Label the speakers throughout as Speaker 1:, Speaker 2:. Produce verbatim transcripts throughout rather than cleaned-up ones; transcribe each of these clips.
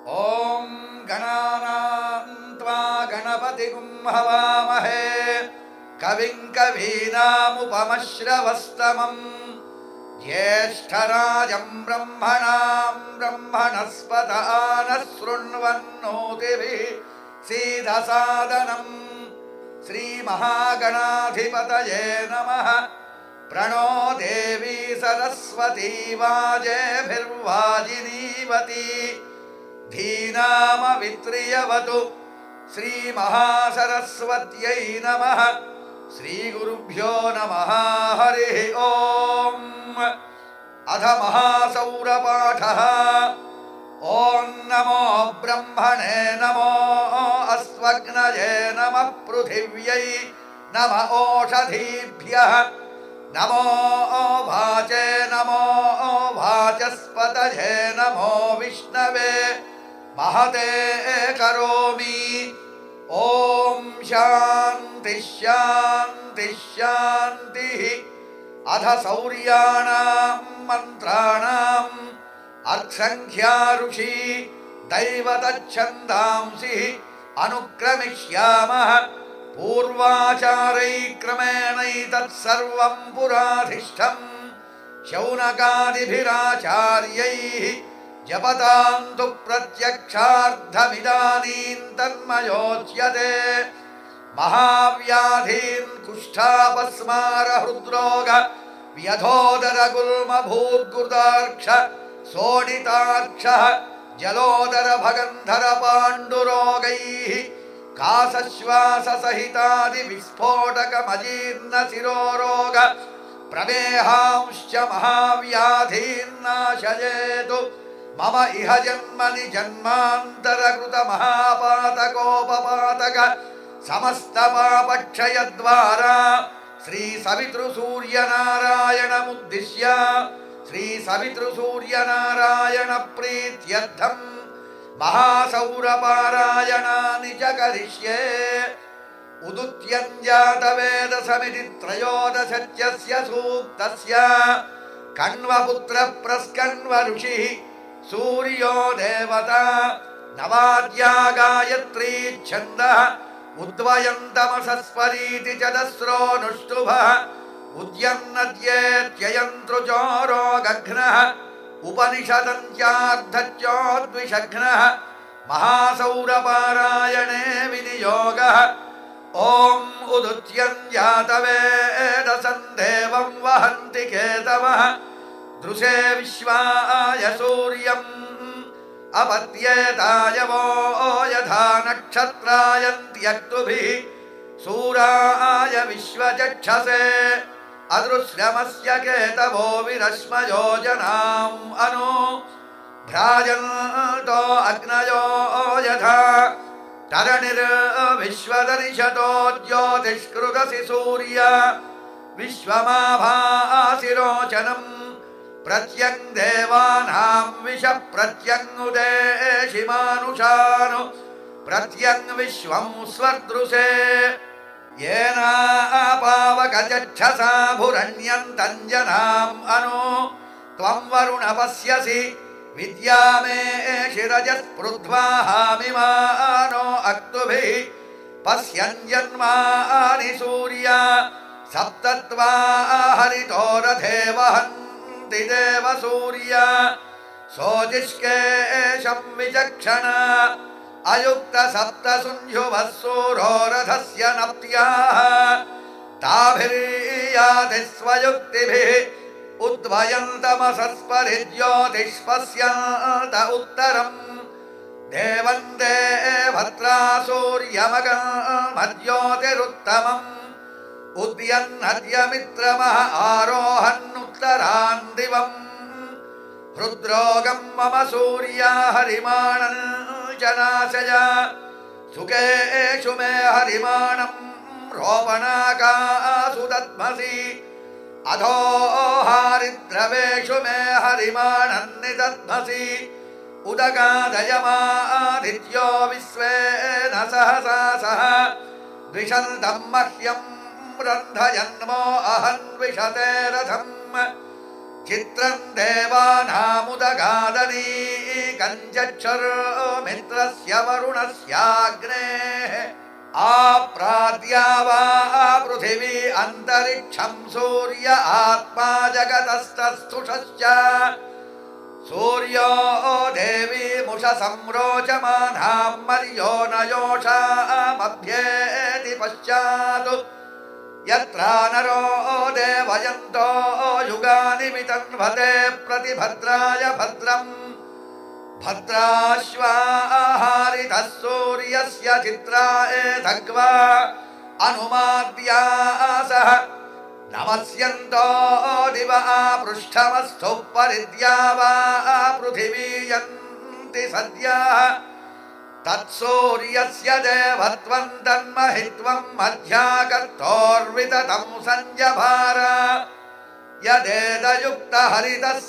Speaker 1: ॐ गणानां त्वा गणपतिगुं हवामहे कविं कवीनामुपमश्रवस्तमम् ज्येष्ठराजं ब्रह्मणां ब्रह्मणस्पत नः शृण्वन्नोतिभिः सीदसादनम् श्रीमहागणाधिपतये नमः। प्रणो देवी सरस्वती वाजेभिर्वाजिनीवती धीनामवित्रियवतु श्रीमहासरस्वत्यै नमः। श्रीगुरुभ्यो नमः। हरिः ॐ। अथ महासौरपाठः। ॐ नमो ब्रह्मणे नमो अस्वग्नये नमः पृथिव्यै नम ओषधीभ्यः नमो वाचे नमो वाचस्पतये नमो विष्णवे महते करोमि। ॐ शान्ति शान्ति शान्तिः। अथ सौर्याणां मन्त्राणाम् अर्थसङ्ख्या ऋषि दैवतच्छन्दांसि अनुक्रमिष्यामः। पूर्वाचारैक्रमेणैतत्सर्वं पुराधिष्ठम् शौनकादिभिराचार्यैः जपतां तु प्रत्यक्षार्थमिदानीं तन्मयोच्यते। महाव्याधीन् कुष्ठापस्मार हृद्रोग व्यधोदर गुल्म भूर्गुदार्क्ष सोडिताक्षः जलोदर भगन्धर पाण्डुरोगैः कासश्वास सहितादि विस्फोटकमजीर्ण शिरोरोग प्रमेहांश्च महाव्याधीन्नाशयेतु मम इह जन्मनि जन्मान्तरकृत महापातकोपपातक समस्तपापक्षयद्वारा श्री सवितृसूर्यनारायणमुद्दिश्य श्री सवितृसूर्यनारायण प्रीत्यर्थम् महासौरपारायणानि च करिष्ये। उदुत्यञ्जातवेदसमिति त्रयोदशत्यस्य सूक्तस्य कण्वपुत्र प्रस्कण्व ऋषिः सूर्यो देवता नवाद्या गायत्री छन्दः उद्वयन्तमसस्परीति चतस्रोऽनुष्टुभः उद्यन्नद्येत्ययन्तृचोरो गघ्नः उपनिषदन्त्यार्धच्योद्विषघ्नः महासौरपारायणे विनियोगः। ॐ उदुत्यञ्जातवेदसं देवं वहन्ति केतवः दृशे विश्वाय सूर्यम् अपत्येताय वो यथा नक्षत्रायन्त्यक्तुभिः सूराय विश्वचक्षसे अदृश्यमस्य केतवो विरश्मयो जनाम् अनु भ्राजन्तो अग्नयो यथा तरणिर्विश्वदर्शतो ज्योतिष्कृतसि सूर्य विश्वमाभासि रोचनम् प्रत्यङ् देवानां विष प्रत्यङ्उदेशि मानुषानु प्रत्यङ् विश्वं स्वदृशे येनापावकचक्षसा भुरण्यन्तञ्जनाम् अनु त्वं वरुण पश्यसि विद्यामे शिरजस्पृध्वाहामिमानो अक्तुभिः पश्यन्जन्मानि सूर्य सप्तत्वा हरितो रथे वहन्ति देव सूर्य सोजिष्केशं विचक्षण अयुक्त सप्त सुञ्जुवः सूरो रथस्य नप्त्याः ताभिर्याति स्वयुक्तिभिः उद्वयन्तमसस्परिज्योतिष्पश्यन्त उत्तरम् देवं देवत्रा सूर्यमगमज्योतिरुत्तमम् उद्यन्नद्यमित्रमः आरोहन्नुत्तरान् दिवम् हृद्रोगं मम सूर्या हरिमाणं च नाशय सुखेषु मे हरिमाणं रोपणाकासु दद्मसि अधो हारिद्रवेषु मे हरिमाणं निदद्मसि उदगादयमादित्यो विश्वेन सहसा सह द्विषन्तं मह्यं रन्धयन्मो अहन्विषते रथम् चित्रं देवानामुदगादनी कञ्चक्षरो मित्रस्य वरुणस्याग्नेः आप्राद्या वा पृथिवी अन्तरिक्षं सूर्य आत्मा जगतस्तस्थुषश्च सूर्यो देवी मुषसंरोचमानां मर्यो न योषामभ्येति पश्चात् यत्र नरो देवयन्तो युगानि वितन्वते प्रतिभद्राय भद्रम् भद्राश्वाहारितः सूर्यस्य चित्राय धग्वा अनुमाद्यासः नमस्यन्तो दिवा पृष्ठमस्थु परिद्या वा पृथिवी यन्ति सद्यः तत्सूर्यस्य देवत्वं तन्महित्वं मध्याकर्तोर्विततं संजभार यदेदयुक्तहरितः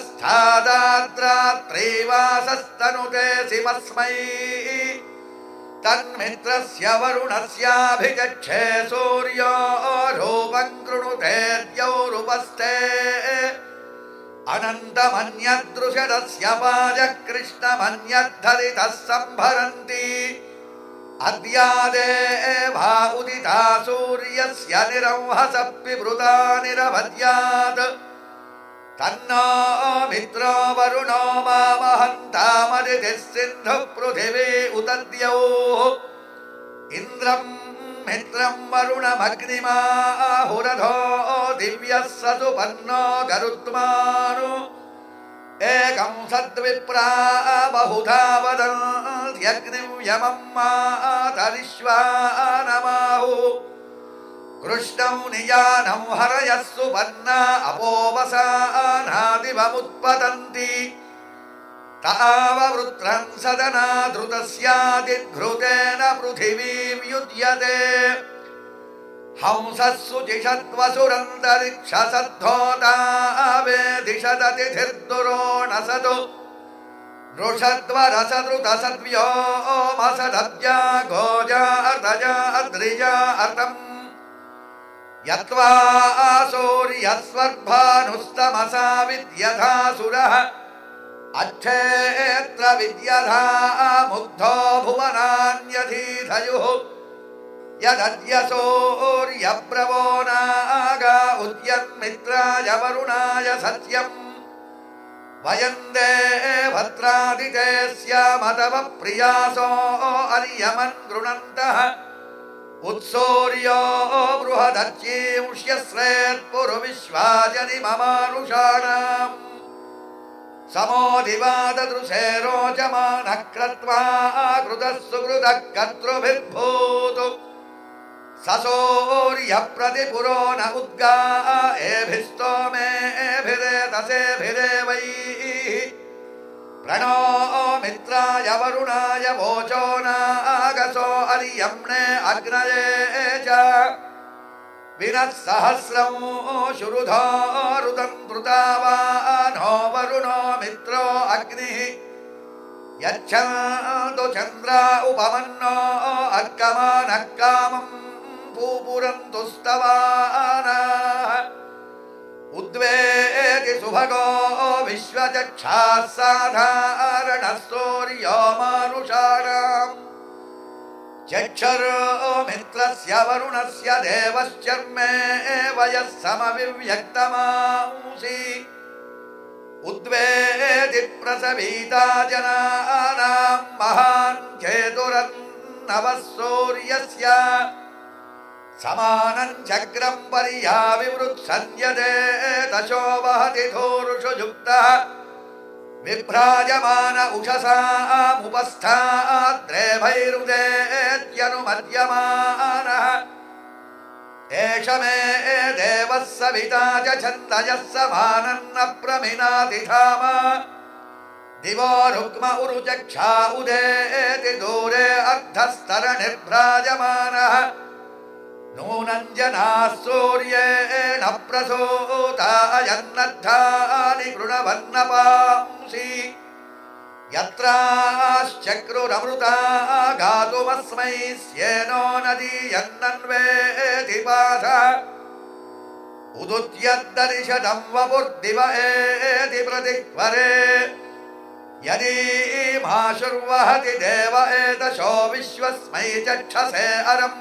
Speaker 1: सदस्थादाद्रात्रीवासस्तनुते सिमस्मै तन्मित्रस्य वरुणस्याभिचक्षे सूर्यो रूपं कृणुते द्यौरुपस्थे अनन्तमन्यदृशदस्य पाजः कृष्णमन्यद्धरितः सम्भरन्ति अद्यादेवा उदिता सूर्यस्य निरंहसः पिबृता निरभद्यात् तन्नो मित्रो वरुणो मामहन्तामदितिः सिन्धुः पृथिवी उतद्यौः इन्द्रं मित्रं वरुणमग्निमाहुरधो दिव्यः स सुपन्नो गरुत्मानु एकं सद्विप्रा बहुधा वदन्त्यग्निं यमं मातरिश्वानमाहुः कृष्णं नियानं हरयः सुपन्ना अपोवसानादिवमुत्पतन्ति ताववृत्रं सदना धृतस्यादिघृतेन पृथिवीं युज्यते हंसः शुचिषद्वसुरन्तरिक्षसद्धोता वेदिशदतिथिर्दुरोणसदु नृषद्वरसदृतसद्व्योमसदब्जा गोजा अर्धजा अद्रिजा अतम् यत्वा सूर्यस्वर्भानुस्तमसा विद्यधासुरः अच्छेत्र विद्यधा मुग्धो भुवनान्यधीधयुः यदद्य सूर्यप्रवो नागा उद्यन्मित्राय वरुणाय सत्यम् वयं देवत्रादिते स्यामतव प्रियासो अर्यमन् गृणन्तः उत्सूर्यो बृहदच्चींष्यश्रेत्पुरुविश्वाजनि ममानुषाणाम् समोदिवाददृशे रोचमानः क्रत्वा कृतः सुकृतः कर्तृभिर्भूतु ससूर्यप्रतिपुरो न उद्गा एभिस्तोमेभिरेतसेभिरेवैः प्रणो मित्राय वरुणाय वोचो नागसो अर्यम्णे अग्नये च विनः सहस्रं शुरुधो रुदं कृतावानो वरुणो मित्रो अग्निः यच्छन्तु चन्द्रा उपमन्नो अर्कमानः कामं पूपुरन्तु स्तवानाः उद्वेति सुभगो विश्वचक्षाः साधारणः सूर्यो मानुषाणाम् चक्षुरो मित्रस्य वरुणस्य देवश्चर्मे वयः समविव्यक्तमांसि उद्वेति प्रसवीता जनानां महान् केतुरन्नवः सूर्यस्य समानं चक्रं पर्याविवृत्सन्यते दशो वहति धूर्षु युक्तः विभ्राजमान उषसामुपस्थाद्रेभैरुदेत्यनुमद्यमानः एष मे देवः सविता च छन्दयः समानन्न प्रमिनाति धाम दिवो रुक्म उरुचक्षा उदेति दूरे अर्धस्तरणिर्भ्राजमानः नूनं जनाः सूर्येण प्रसूता अयन्नद्धानि गृणवन्नपांसि यत्राश्चक्रुरमृता गातुमस्मै स्येनो नदीयन्नन्वेति पाथ उदुत्यद्दर्शनं वपुर्दिव एति प्रतिक्वरे यदि माशुर्वहति देव एतशो विश्वस्मै चक्षसे अरम्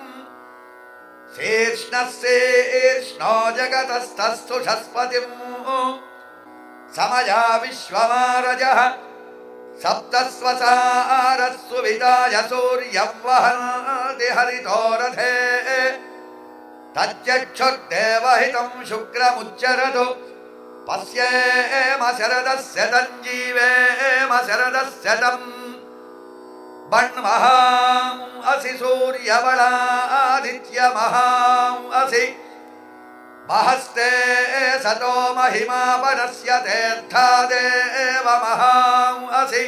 Speaker 1: शीर्ष्णस्शीर्ष्णो जगतस्तस्थु षस्पतिम् समया विश्वमारजः सप्तस्वसारस्सु विदाय सूर्यं वहन्ति हरितो रथे तच्चक्षुर्देवहितं शुक्रमुच्चरतु पश्येम शरदस्य तञ्जीवेम शरदस्य तम् बण्महां असि सूर्यबलादित्यमहां असि महस्ते सतो महिमा परस्य तेऽर्थादेव महां असि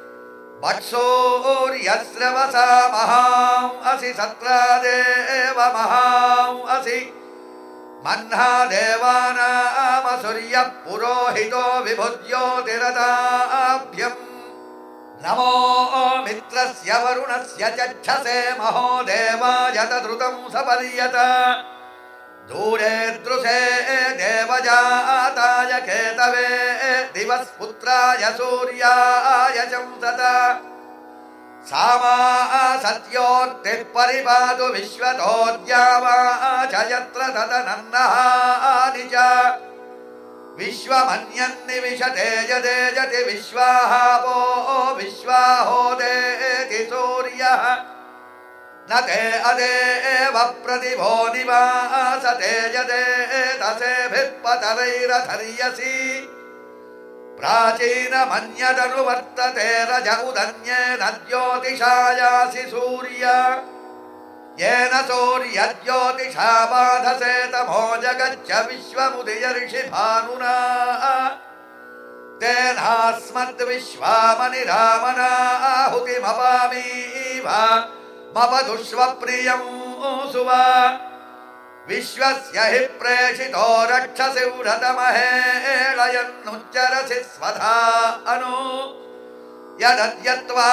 Speaker 1: वत्सूर्यस्रवसा महां असि सत्रादेव महां असि मह्ना देवानाम सूर्यः पुरोहितो विभुज्योतिरताभ्यम् नमो मित्रस्य वरुणस्य चक्षसे महो देवाय तद्रुतं सपर्यत दूरे दृशे देवजाताय केतवे दिवस्पुत्राय सूर्याय चंसत सामा सत्योक्तिः परिपातु विश्वतोऽद्यावा च यत्र तदनन्नहानि च विश्वमन्यन्निविशते यदेजति विश्वाहापो विश्वाहोदेति सूर्यः न ते अदेव प्रतिभो निवासते यदेतसेभिः पतरैरथर्यसि प्राचीनमन्यदनुवर्तते रज उदन्येन ज्योतिषायासि सूर्य येन सूर्यज्योतिषा बाधसे तमो जगच्च विश्वमुदयर्षि भानुना तेनास्मद्विश्वामनिरामनाहुतिमपामीव मपदुष्वप्रियं सुवा विश्वस्य हि प्रेषितो रक्षसि व्रतमहेळयन्नुच्चरसि स्वधा अनु यदद्यत्वा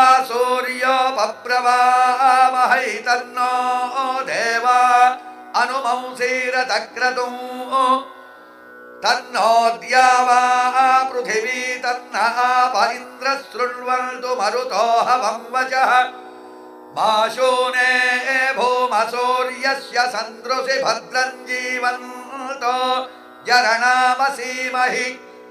Speaker 1: सूर्योपप्रवामहै तन्नो देवा अनुमंसीरतक्रतुं तन्नो द्यावा पृथिवी तन्न आप इन्द्रः शृण्वन्तु मरुतो हवं वचः माशूने भूमसूर्यस्य सन्दृशि भद्रं जीवन्तो जरणामसीमहि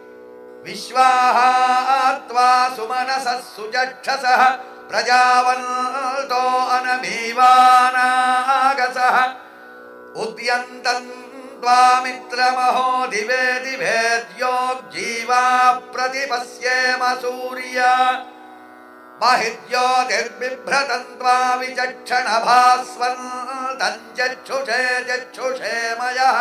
Speaker 1: विश्वाहात्वा सुमनसः सुचक्षसः प्रजावन्तो अनमीवानागसः उद्यन्तं त्वामित्रमहो दिवे दिवे द्योग्जीवा प्रतिपश्येम सूर्य महिद्योतिर्बिभ्रतं त्वा विचक्षण भास्वन्तं चक्षुषे चक्षुषे मयः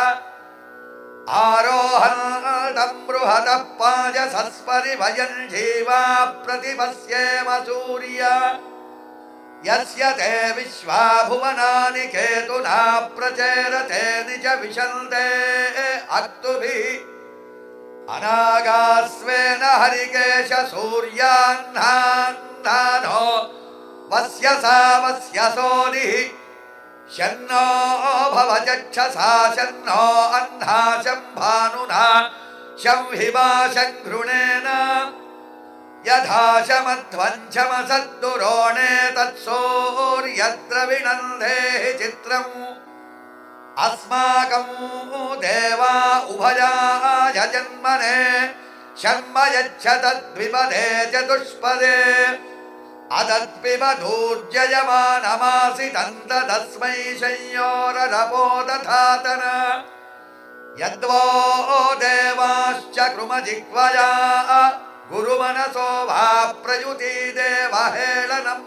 Speaker 1: आरोहन्तं बृहतः पाजसस्परिभयं जीवा प्रतिपश्येम सूर्य यस्य ते विश्वा भुवनानि केतुना प्रचेरते निज विशन्ते अक्तुभिः अनागास्वेन हरिकेश सूर्याह्नान्नानो वस्य सा वस्य सोनिः शन्नो भव चक्षसा शन्नो अह्ना शं भानुना शं हिमा शं घृणेन यथा शमध्वञ्चमसद्दुरोणे तत्सूर्यद्रविणन्धेहि चित्रम् अस्माकं देवा उभयाय जन्मने शर्म यच्छ तद्विपदे चतुष्पदे अदत्पिबधूर्जयमानमासि तन्तदस्मै संयोररपो दधातन यद्वो देवाश्च कृमजिह्वया गुरुमनसो वा प्रयुति देवहेळनम्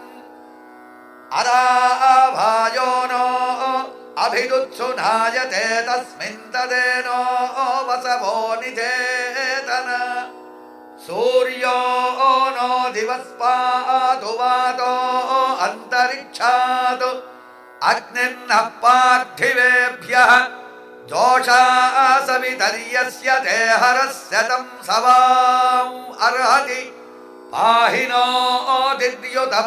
Speaker 1: अराभायो नो अभिदुत्सुनायते तस्मिन् तदेनो वसवो निधेतन सूर्यो नो दिवस्पातु वातो अन्तरिक्षात् अग्निर्नः पार्थिवेभ्यः जोषा सवितर्यस्य ते हरस्य तं सवाम् अर्हति पाहिनो दिद्युतः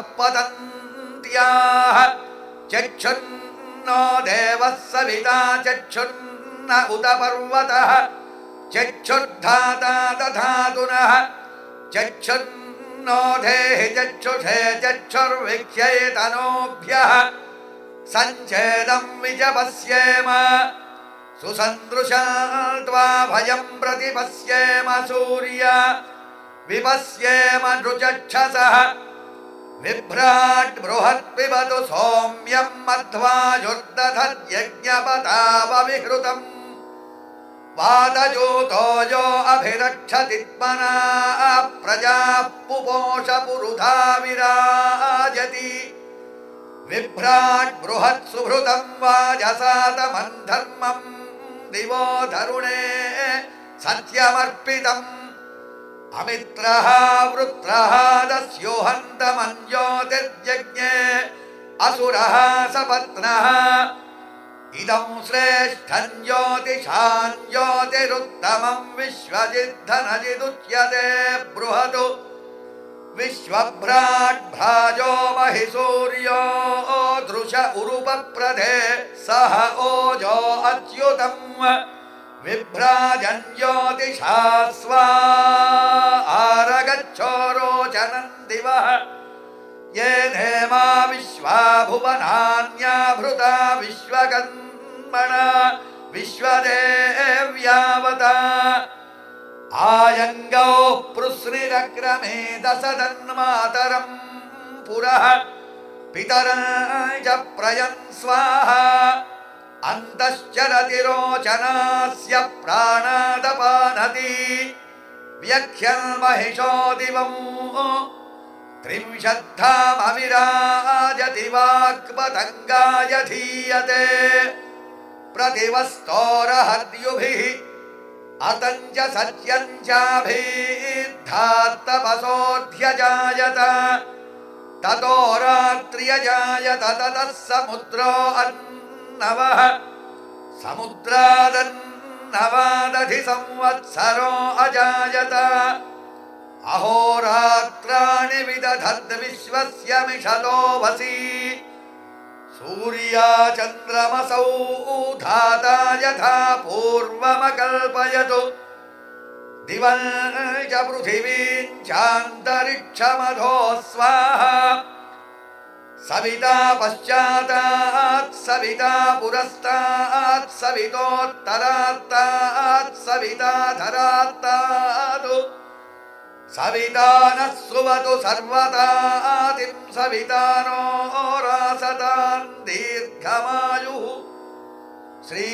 Speaker 1: पतन्त्याः चक्षुन्नो देवः सविता चक्षुन् उत पर्वतः चक्षुर्धाता दधातु नः चक्षुर्नो धेहि चक्षुषे चक्षुर्विख्यैतनोभ्यः सञ्चेदं विजपस्येम सुसन्दृशत्वा भयं प्रतिपश्येम सूर्य विपश्येम नृचक्षसः बिभ्राट् बृहत् पिबतु सौम्यं मध्वायुर्दधद्यज्ञपतावविहृतम् वातजूतो यो अभिरक्षति त्मना प्रजाः पुपोष पुरुधा विराजति बिभ्राट् बृहत् सुभृतं वाजसातमं धर्मं दिवो धरुणे सत्यमर्पितम् अमित्रः वृत्रः दस्योहन्तमञ्ज्योतिर्यज्ञे असुरः सपत्नः इदं श्रेष्ठं ज्योतिषां ज्योतिरुत्तमं विश्वजिद्धनजिदुच्यते बृहतो विश्वभ्राट् भ्राजो महिसूर्यो दृश उरुपप्रधे सह ओजो अच्युतम् विभ्राजन् ज्योतिषा स्वा आरगच्छोरोचनं दिवः ये नेमा विश्वा भुवनान्याभृता विश्वकर्मणा विश्वदेव्यावता आयङ्गौ पृश्निरक्रमे दशदन्मातरं पुरः पितरं च प्रयन् स्वाहा अन्तश्चरतिरोचनास्य प्राणादपानति व्यख्यन्महिषो दिवं त्रिंशद्धामविराजति वाक्पतङ्गाय धीयते प्रतिवस्तोरहद्युभिः अतञ्च सत्यञ्चाभिद्धात्तपसोऽध्यजायत ततो रात्र्यजायत ततः समुद्रो अन्नवः समुद्रादन्नवादधि संवत्सरो अजायत अहोरात्राणि विदधद्विश्वस्य मिषतो वसि सूर्या चन्द्रमसौ धाता यथा पूर्वमकल्पयतु दिवं च पृथिवीं चान्तरिक्षमधो स्वाहा सविता पश्चातात् सविता पुरस्तात् सवितोत्तरात्तात् सविता धरात्तात् सविता नः सुवतु सर्वतातिं सवितानो रासतान् दीर्घमायुः श्री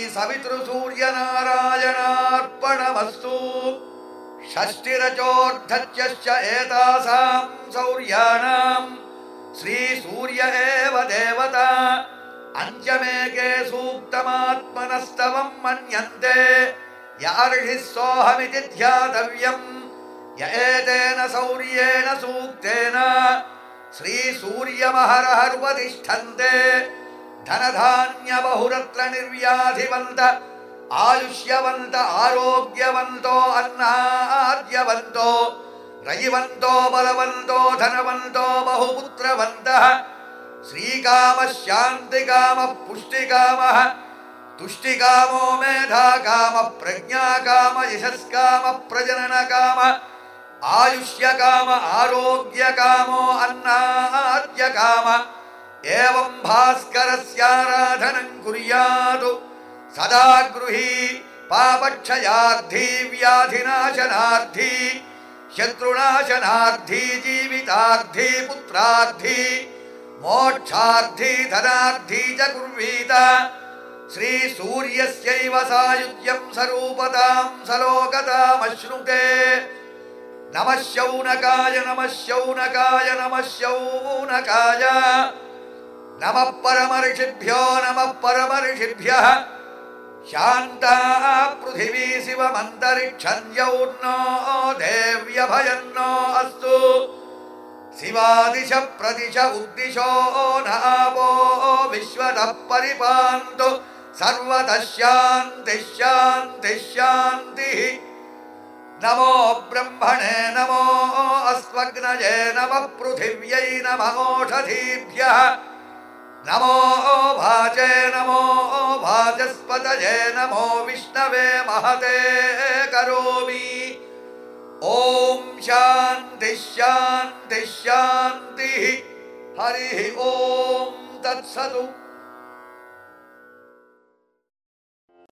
Speaker 1: सवितृसूर्यनारायणार्पणमस्तु षष्टिरचोर्धच्यश्च एतासां सौर्याणां श्री सूर्य एव देवता अञ्चमेके सूक्तमात्मनस्तवं मन्यन्ते यार्हिः सोऽहमिति ध्यातव्यम् य एतेन सौर्येण सूक्तेन श्री सूर्यमहरहरुपतिष्ठन्ते धनधान्य बहुरत्र निर्व्याधिवन्त आयुष्यवन्त आरोग्यवन्तो अन्नाद्यवन्तो रयिवन्तो बलवन्तो धनवन्तो बहुपुत्रवन्तः श्रीकामः शान्तिकामः पुष्टिकामः तुष्टिकामो मेधाकामः प्रज्ञाकामः यशस्कामः प्रजननकामः आयुष्यकाम आरोग्यकामो अन्नाद्यकामः एवं भास्करस्याराधनं कुर्यात् सदा गृही पापक्षयार्थी व्याधिनाशनार्थी शत्रुनाशनार्थी जीवितार्थी पुत्रार्थी मोक्षार्थी धनार्थी च कुर्वीत श्री सूर्यस्यैव सायुज्यं स्वरूपतां सलोकतामश्नुते नमः शौनकाय नमः शौनकाय नमः शौनकाय नमः परमर्षिभ्यो नमः परमर्षिभ्यः शान्ता पृथिवी शिवमन्तरिक्षं यौर्नो देव्यभयन्नो अस्तु शिवादिश प्रदिश उद्दिशो नापो विश्वतः परिपान्तु सर्वतः शान्तिः शान्तिः शान्तिः नमो ब्रह्मणे नमो अस्त्वग्नये नमः पृथिव्यै नमः ओषधीभ्यः नमो भाजे नमो भाजस्पतये नमो विष्णवे महते करोमि। ॐ शान्ति शान्ति शान्तिः। हरिः ॐ तत्सतु।